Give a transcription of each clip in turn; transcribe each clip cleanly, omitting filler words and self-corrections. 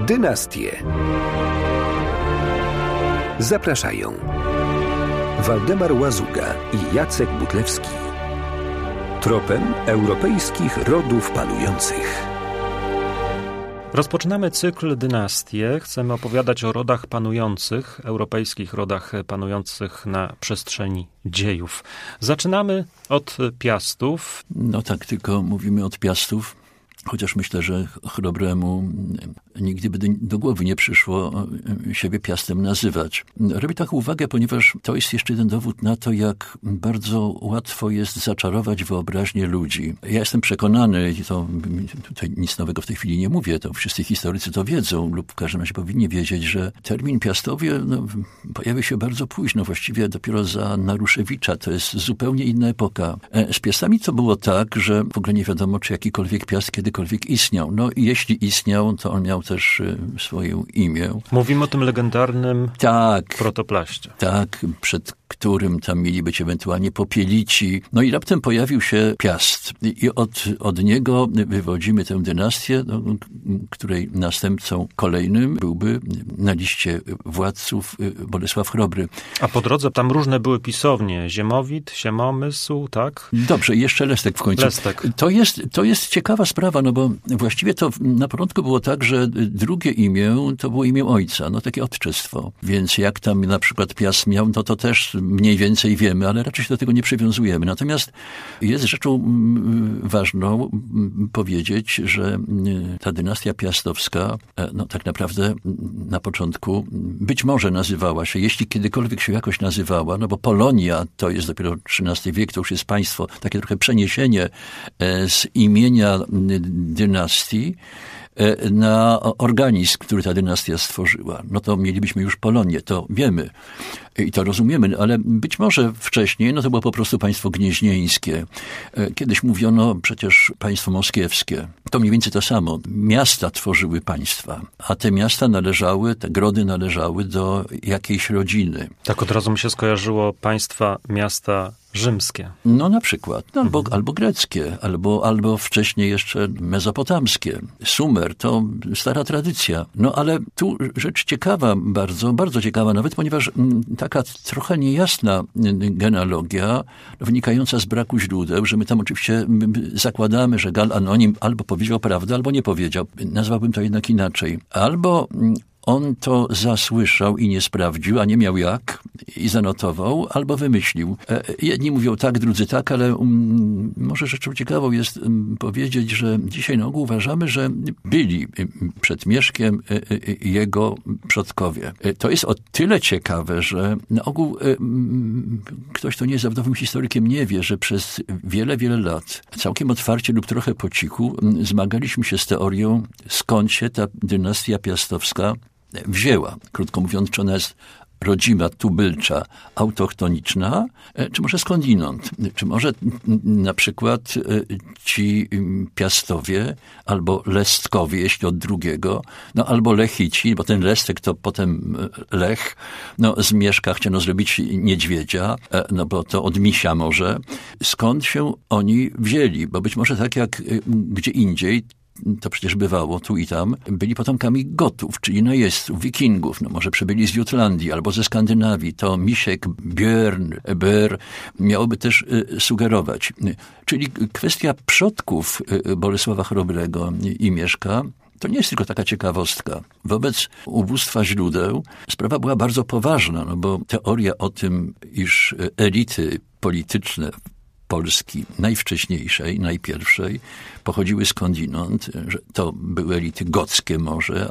Dynastie. Zapraszają Waldemar Łazuga i Jacek Butlewski. Tropem europejskich rodów panujących. Rozpoczynamy cykl Dynastie. Chcemy opowiadać o rodach panujących, europejskich rodach panujących na przestrzeni dziejów. Zaczynamy od Piastów. No tak, tylko mówimy od Piastów. Chociaż myślę, że Chrobremu nigdy by do głowy nie przyszło siebie Piastem nazywać. Robię taką uwagę, ponieważ to jest jeszcze jeden dowód na to, jak bardzo łatwo jest zaczarować wyobraźnię ludzi. Ja jestem przekonany, i to tutaj nic nowego w tej chwili nie mówię, to wszyscy historycy to wiedzą, lub w każdym razie powinni wiedzieć, że termin Piastowie pojawił się bardzo późno, właściwie dopiero za Naruszewicza. To jest zupełnie inna epoka. Z Piastami to było tak, że w ogóle nie wiadomo, czy jakikolwiek Piast kiedykolwiek istniał. No i jeśli istniał, to on miał też swoje imię. Mówimy o tym legendarnym protoplaście. Tak, przed którym tam mieli być ewentualnie popielici. No i raptem pojawił się Piast. I od niego wywodzimy tę dynastię, której następcą kolejnym byłby na liście władców Bolesław Chrobry. A po drodze tam różne były pisownie. Ziemowit, Siemomysł, tak? Dobrze, jeszcze Lestek w końcu. Lestek. To jest ciekawa sprawa, no bo właściwie to na początku było tak, że drugie imię to było imię ojca, no takie odczystwo. Więc jak tam na przykład Piast miał, no to też mniej więcej wiemy, ale raczej się do tego nie przywiązujemy. Natomiast jest rzeczą ważną powiedzieć, że ta dynastia piastowska, no tak naprawdę na początku być może nazywała się, jeśli kiedykolwiek się jakoś nazywała, no bo Polonia to jest dopiero XIII wiek, to już jest państwo, takie trochę przeniesienie z imienia dynastii na organizm, który ta dynastia stworzyła. No to mielibyśmy już Polonię, to wiemy i to rozumiemy, ale być może wcześniej, no to było po prostu państwo gnieźnieńskie. Kiedyś mówiono przecież państwo moskiewskie. To mniej więcej to samo. Miasta tworzyły państwa, a te miasta te grody należały do jakiejś rodziny. Tak od razu mi się skojarzyło miasta rzymskie. No na przykład, albo greckie, albo wcześniej jeszcze mezopotamskie. Sumer to stara tradycja. No ale tu rzecz ciekawa, bardzo, bardzo ciekawa nawet, ponieważ taka trochę niejasna genealogia, wynikająca z braku źródeł, że my tam oczywiście zakładamy, że Gal Anonim albo powiedział prawdę, albo nie powiedział. Nazwałbym to jednak inaczej. Albo on to zasłyszał i nie sprawdził, a nie miał jak i zanotował, albo wymyślił. Jedni mówią tak, drudzy tak, ale może rzeczą ciekawą jest powiedzieć, że dzisiaj na ogół uważamy, że byli przed Mieszkiem jego przodkowie. To jest o tyle ciekawe, że na ogół ktoś, kto nie jest zawodowym historykiem, nie wie, że przez wiele, wiele lat całkiem otwarcie lub trochę po cichu zmagaliśmy się z teorią, skąd się ta dynastia piastowska wzięła. Krótko mówiąc, czy ona jest rodzima, tubylcza, autochtoniczna, czy może skądinąd? Czy może na przykład ci Piastowie, albo Lestkowie, jeśli od drugiego, no albo Lechici, bo ten Lestek to potem Lech, no z Mieszka chciano zrobić niedźwiedzia, no bo to od misia może. Skąd się oni wzięli? Bo być może tak jak gdzie indziej, to przecież bywało tu i tam, byli potomkami Gotów, czyli najeźdźców, wikingów. No może przybyli z Jutlandii albo ze Skandynawii. To Misiek, Björn miałoby też sugerować. Czyli kwestia przodków Bolesława Chrobrego i Mieszka to nie jest tylko taka ciekawostka. Wobec ubóstwa źródeł sprawa była bardzo poważna, no bo teoria o tym, iż elity polityczne Polski najwcześniejszej, najpierwszej, pochodziły skądinąd, że to były elity gockie może,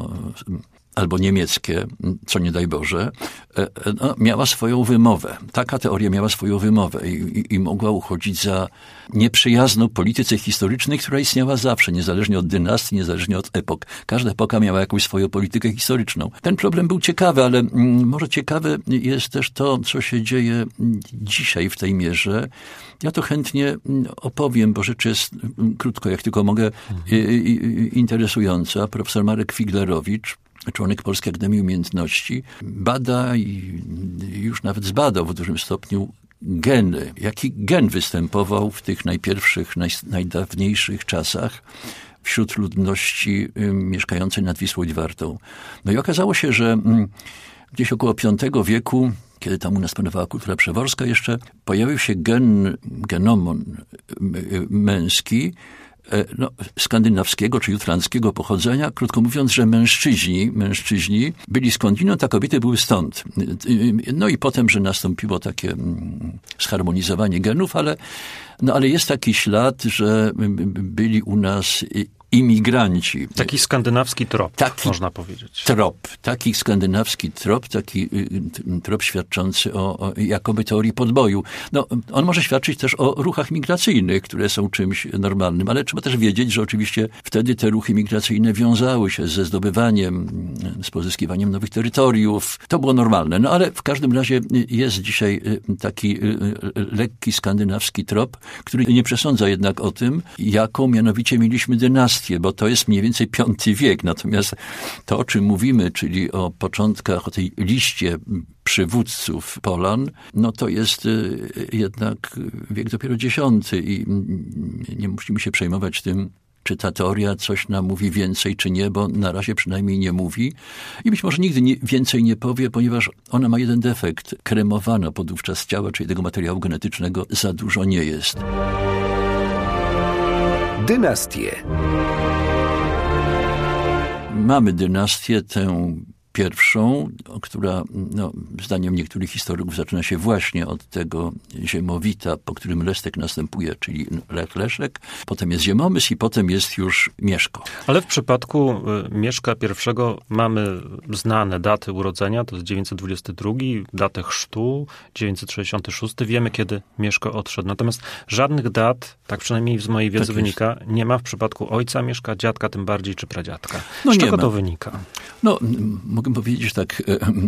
albo niemieckie, co nie daj Boże, no, miała swoją wymowę. Taka teoria miała swoją wymowę i mogła uchodzić za nieprzyjazną polityce historycznej, która istniała zawsze, niezależnie od dynastii, niezależnie od epok. Każda epoka miała jakąś swoją politykę historyczną. Ten problem był ciekawy, ale może ciekawe jest też to, co się dzieje dzisiaj w tej mierze. Ja to chętnie opowiem, bo rzecz jest, krótko jak tylko mogę, interesująca. Profesor Marek Figlerowicz, członek Polskiej Akademii Umiejętności, bada i już nawet zbadał w dużym stopniu geny. Jaki gen występował w tych najpierwszych, najdawniejszych czasach wśród ludności mieszkającej nad Wisłą i Wartą. No i okazało się, że gdzieś około V wieku, kiedy tam u nas panowała kultura przeworska jeszcze, pojawił się genomon męski, skandynawskiego czy jutrandzkiego pochodzenia, krótko mówiąc, że mężczyźni byli skądinąd, a kobiety były stąd. No i potem, że nastąpiło takie zharmonizowanie genów, ale jest taki ślad, że byli u nas imigranci. Taki skandynawski trop, można powiedzieć. Taki skandynawski trop świadczący o jakoby teorii podboju. No, on może świadczyć też o ruchach migracyjnych, które są czymś normalnym, ale trzeba też wiedzieć, że oczywiście wtedy te ruchy migracyjne wiązały się ze zdobywaniem, z pozyskiwaniem nowych terytoriów. To było normalne. No ale w każdym razie jest dzisiaj taki lekki skandynawski trop, który nie przesądza jednak o tym, jaką mianowicie mieliśmy dynastię, bo to jest mniej więcej V wiek. Natomiast to, o czym mówimy, czyli o początkach, o tej liście przywódców Polan, no to jest jednak wiek dopiero X i nie musimy się przejmować tym, czy ta teoria coś nam mówi więcej, czy nie, bo na razie przynajmniej nie mówi. I być może nigdy więcej nie powie, ponieważ ona ma jeden defekt. Kremowano podówczas ciała, czyli tego materiału genetycznego za dużo nie jest. Dynastie. Mamy dynastię, tę pierwszą, która zdaniem niektórych historyków zaczyna się właśnie od tego Ziemowita, po którym Lestek następuje, czyli Lech-Leszek. Potem jest Ziemomysł i potem jest już Mieszko. Ale w przypadku Mieszka I mamy znane daty urodzenia, to jest 922, datę chrztu, 966. Wiemy, kiedy Mieszko odszedł. Natomiast żadnych dat, tak przynajmniej z mojej wiedzy wynika, nie ma w przypadku ojca Mieszka, dziadka tym bardziej, czy pradziadka. Z czego to wynika? No, mogę powiedzieć tak.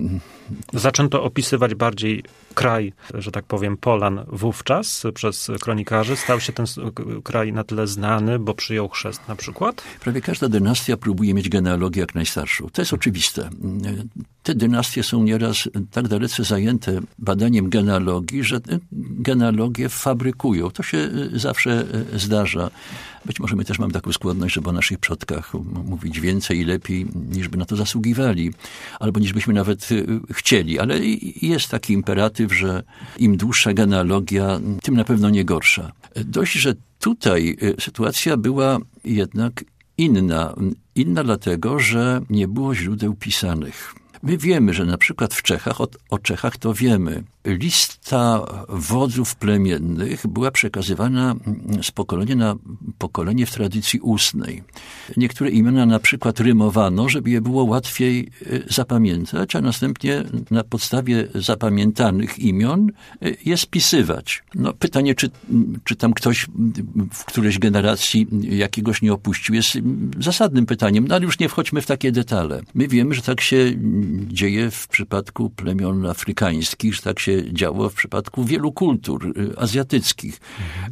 Zaczęto opisywać bardziej kraj, że tak powiem, Polan wówczas przez kronikarzy. Stał się ten kraj na tyle znany, bo przyjął chrzest na przykład? Prawie każda dynastia próbuje mieć genealogię jak najstarszą. To jest oczywiste. Te dynastie są nieraz tak dalece zajęte badaniem genealogii, że genealogię fabrykują. To się zawsze zdarza. Być może my też mamy taką skłonność, żeby o naszych przodkach mówić więcej i lepiej, niż by na to zasługiwali, albo niż byśmy nawet chcieli. Ale jest taki imperatyw, że im dłuższa genealogia, tym na pewno nie gorsza. Dość, że tutaj sytuacja była jednak inna. Inna dlatego, że nie było źródeł pisanych. My wiemy, że na przykład w Czechach, o Czechach to wiemy, lista wodzów plemiennych była przekazywana z pokolenia na pokolenie w tradycji ustnej. Niektóre imiona na przykład rymowano, żeby je było łatwiej zapamiętać, a następnie na podstawie zapamiętanych imion je spisywać. No, pytanie, czy tam ktoś w którejś generacji jakiegoś nie opuścił, jest zasadnym pytaniem, no ale już nie wchodźmy w takie detale. My wiemy, że tak się dzieje w przypadku plemion afrykańskich, że tak się działo w przypadku wielu kultur azjatyckich,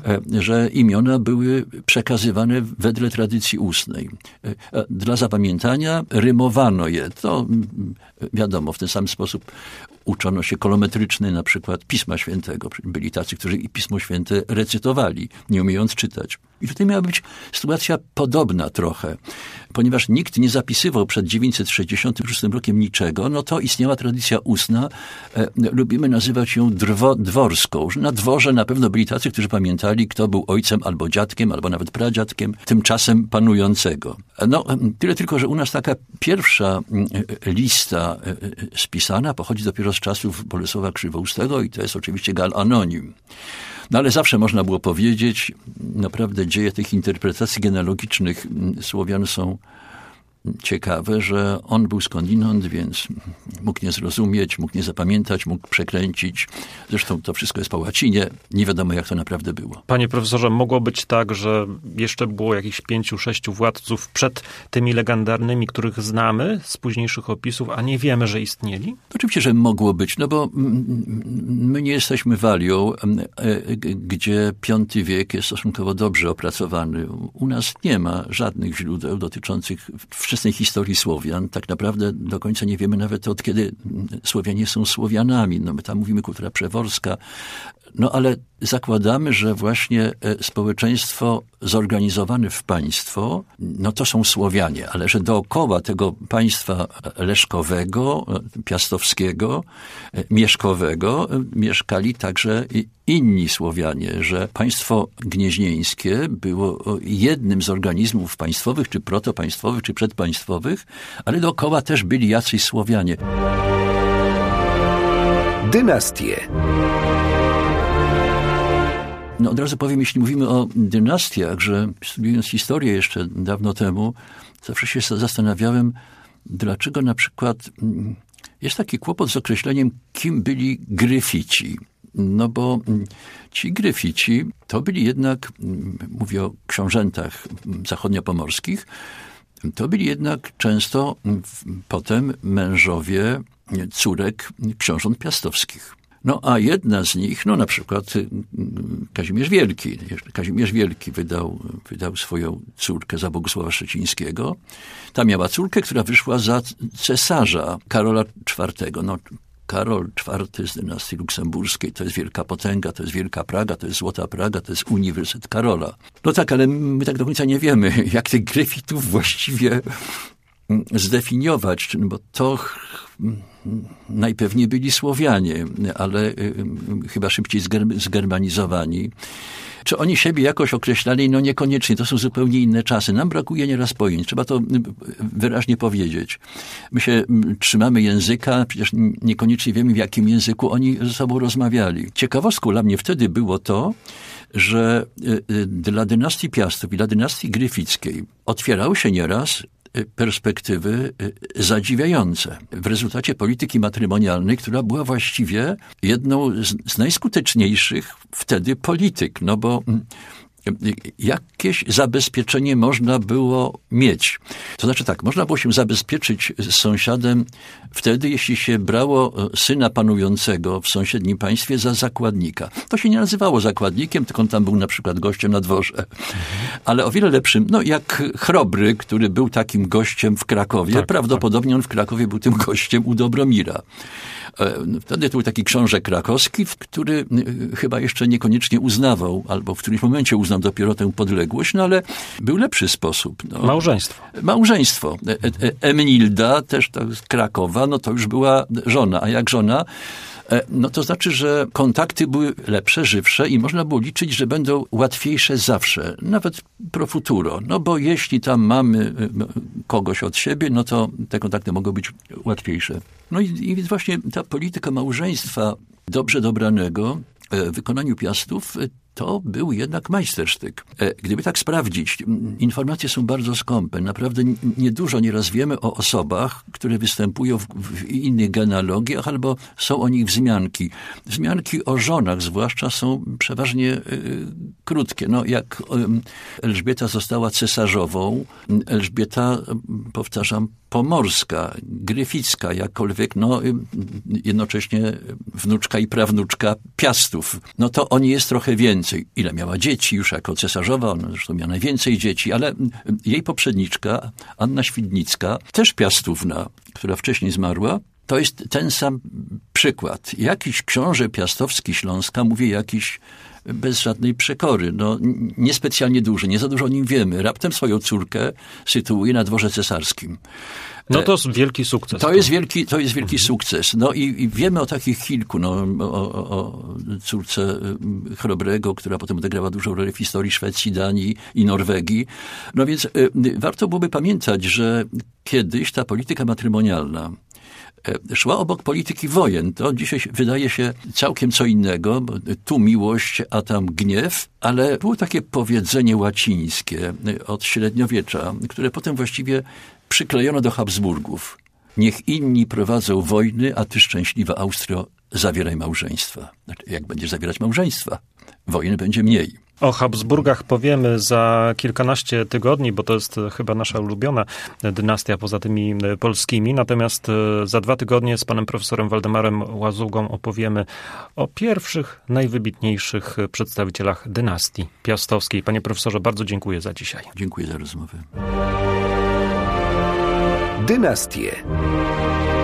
że imiona były przekazywane wedle tradycji ustnej. Dla zapamiętania rymowano je. To wiadomo, w ten sam sposób uczono się kolometrycznej na przykład Pisma Świętego. Byli tacy, którzy i Pismo Święte recytowali, nie umiejąc czytać. I tutaj miała być sytuacja podobna trochę. Ponieważ nikt nie zapisywał przed 966 rokiem niczego, no to istniała tradycja ustna. Lubimy nazywać ją dworską. Na dworze na pewno byli tacy, którzy pamiętali, kto był ojcem albo dziadkiem, albo nawet pradziadkiem tymczasem panującego. No, tyle tylko, że u nas taka pierwsza lista spisana pochodzi dopiero z czasów Bolesława Krzywoustego i to jest oczywiście Gal Anonim. No ale zawsze można było powiedzieć, naprawdę dzieje tych interpretacji genealogicznych Słowian są ciekawe, że on był skądinąd, więc mógł nie zrozumieć, mógł nie zapamiętać, mógł przekręcić. Zresztą to wszystko jest po łacinie. Nie wiadomo, jak to naprawdę było. Panie profesorze, mogło być tak, że jeszcze było jakichś 5-6 władców przed tymi legendarnymi, których znamy z późniejszych opisów, a nie wiemy, że istnieli? Oczywiście, że mogło być, no bo my nie jesteśmy Walią, gdzie V wiek jest stosunkowo dobrze opracowany. U nas nie ma żadnych źródeł dotyczących wczesnej historii Słowian. Tak naprawdę do końca nie wiemy nawet od kiedy Słowianie są Słowianami. No my tam mówimy kultura przeworska, No ale zakładamy, że właśnie społeczeństwo zorganizowane w państwo, no to są Słowianie, ale że dookoła tego państwa leszkowego, piastowskiego, mieszkowego mieszkali także inni Słowianie, że państwo gnieźnieńskie było jednym z organizmów państwowych, czy protopaństwowych, czy przedpaństwowych, ale dookoła też byli jacyś Słowianie. Dynastie. No od razu powiem, jeśli mówimy o dynastiach, że studiując historię jeszcze dawno temu, zawsze się zastanawiałem, dlaczego na przykład jest taki kłopot z określeniem, kim byli Gryfici. No bo ci Gryfici to byli jednak, mówię o książętach zachodniopomorskich, to byli jednak często potem mężowie córek książąt piastowskich. No a jedna z nich, no na przykład Kazimierz Wielki. Kazimierz Wielki wydał swoją córkę za Bogusława Szczecińskiego. Ta miała córkę, która wyszła za cesarza Karola IV. No, Karol IV z dynastii luksemburskiej, to jest wielka potęga, to jest wielka Praga, to jest złota Praga, to jest Uniwersytet Karola. No tak, ale my tak do końca nie wiemy, jak tych Gryfitów właściwie zdefiniować, bo to najpewniej byli Słowianie, ale chyba szybciej zgermanizowani. Czy oni siebie jakoś określali? No niekoniecznie, to są zupełnie inne czasy. Nam brakuje nieraz pojęć, trzeba to wyraźnie powiedzieć. My się trzymamy języka, przecież niekoniecznie wiemy, w jakim języku oni ze sobą rozmawiali. Ciekawostką dla mnie wtedy było to, że dla dynastii Piastów i dla dynastii Gryfickiej otwierały się nieraz perspektywy zadziwiające. W rezultacie polityki matrymonialnej, która była właściwie jedną z najskuteczniejszych wtedy polityk, no bo jakieś zabezpieczenie można było mieć. To znaczy tak, można było się zabezpieczyć z sąsiadem wtedy, jeśli się brało syna panującego w sąsiednim państwie za zakładnika. To się nie nazywało zakładnikiem, tylko on tam był na przykład gościem na dworze. Ale o wiele lepszym, no jak Chrobry, który był takim gościem w Krakowie, tak, prawdopodobnie on w Krakowie był tym gościem u Dobromira. Wtedy to był taki książę krakowski, który chyba jeszcze niekoniecznie uznawał, albo w którymś momencie uznał dopiero tę podległość, no ale był lepszy sposób. No. Małżeństwo. Emilda, też z Krakowa, no to już była żona, a jak żona, no to znaczy, że kontakty były lepsze, żywsze i można było liczyć, że będą łatwiejsze zawsze, nawet pro futuro. No bo jeśli tam mamy kogoś od siebie, no to te kontakty mogą być łatwiejsze. No i więc właśnie ta polityka małżeństwa dobrze dobranego w wykonaniu Piastów to był jednak majstersztyk. Gdyby tak sprawdzić, informacje są bardzo skąpe. Naprawdę niedużo nieraz wiemy o osobach, które występują w innych genealogiach, albo są o nich wzmianki. Wzmianki o żonach zwłaszcza są przeważnie krótkie. No, jak Elżbieta została cesarzową, Elżbieta, powtarzam, pomorska, gryficka, jakkolwiek, no jednocześnie wnuczka i prawnuczka Piastów. No to o niej jest trochę więcej. Ile miała dzieci już jako cesarzowa, ona zresztą miała najwięcej dzieci, ale jej poprzedniczka, Anna Świdnicka, też Piastówna, która wcześniej zmarła, to jest ten sam przykład. Jakiś książę piastowski Śląska, mówię jakiś bez żadnej przekory, no niespecjalnie duży, nie za dużo o nim wiemy. Raptem swoją córkę sytuuje na dworze cesarskim. No to jest wielki sukces. To jest wielki sukces. No i wiemy o takich kilku, no o córce Chrobrego, która potem odegrała dużą rolę w historii Szwecji, Danii i Norwegii. No więc warto byłoby pamiętać, że kiedyś ta polityka matrymonialna szła obok polityki wojen. To dzisiaj wydaje się całkiem co innego, bo tu miłość, a tam gniew, ale było takie powiedzenie łacińskie od średniowiecza, które potem właściwie przyklejono do Habsburgów. Niech inni prowadzą wojny, a ty szczęśliwa Austrio zawieraj małżeństwa. Znaczy, jak będziesz zawierać małżeństwa, wojny będzie mniej. O Habsburgach powiemy za kilkanaście tygodni, bo to jest chyba nasza ulubiona dynastia poza tymi polskimi. Natomiast za 2 tygodnie z panem profesorem Waldemarem Łazugą opowiemy o pierwszych, najwybitniejszych przedstawicielach dynastii piastowskiej. Panie profesorze, bardzo dziękuję za dzisiaj. Dziękuję za rozmowę. Dynastie.